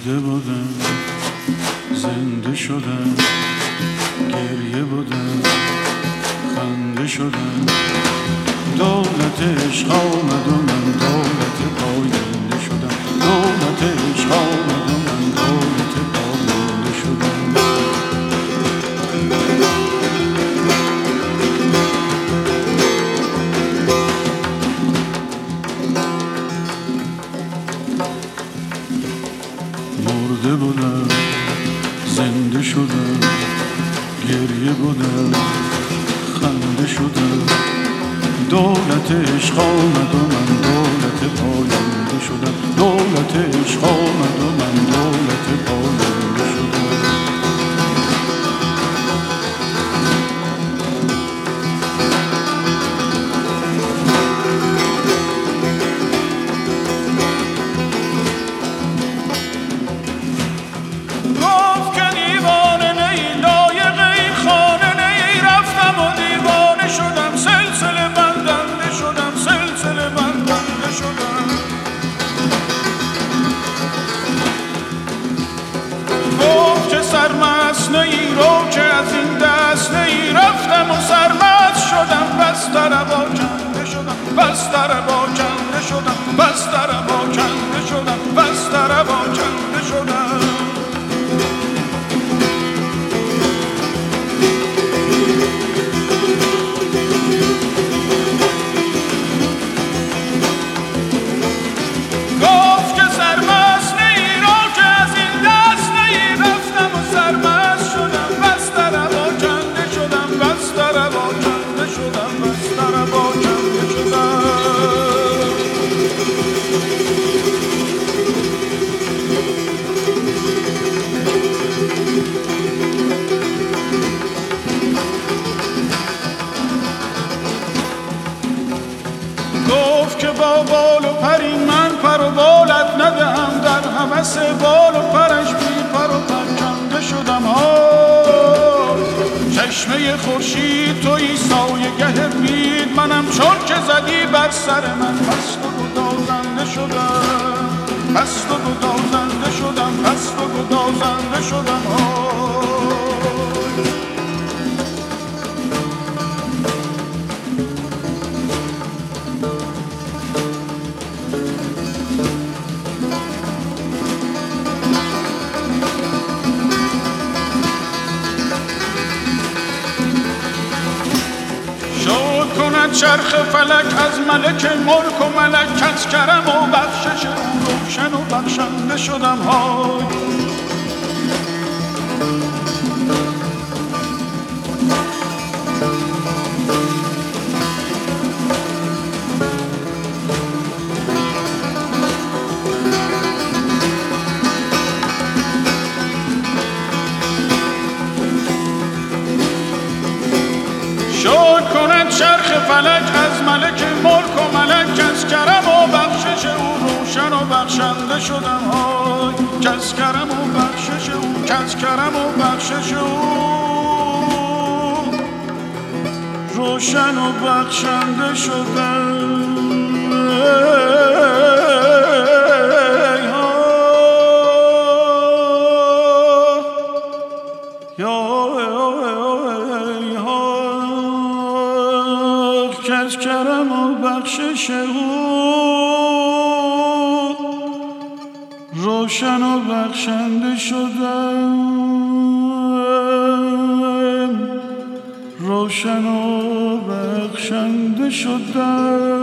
مرده بودم زنده شدم، گریه بودم خنده شدم، دولت عشق آمد و من دولت پاینده شدم، دولت عشق آمد و من دولت پاینده شدم. مرده بودم زنده شدم، گریه بودم خنده شدم، دولت عشق آمد و من دولت پاینده شدم، دولت عشق آمد و من دولت پاینده شدم. سرمست نیرو که از این دست نی رفتم و سرمست شدم، بستر با کنده شدم، بستر با کنده شدم، بستر با کنده شدم، بستر با کنده شدم. گفت که سرمست نیرو که از این دست نی رفتم و سرمست شدم، بستر با کنده شدم، بستر با کنده شدم، بستر با کنده شدم. گفت که با بال و پری من پر و بالت ندهم، در هوس بال و پرش بی پر و پرکنده شدم. چشمه خورشید تویی سایه گه بید، منم چون که زدی بر سر من پست و گدازنده شدم، پست و گدازنده شدم، پست و گدازنده شدم. چرخ فلک از ملک ملک و ملک، از کرم و بخشش او روشن و بخشنده شدم. های چرخ فلک از ملک ملک و ملک، از کرم و بخشش او روشن و بخشنده شدم. های کس کرم و بخشش او، کس کرم و بخشش او روشن و بخشنده شدم. از کرم و بخشش او روشن و بخشنده شدم، روشن و بخشنده شدم.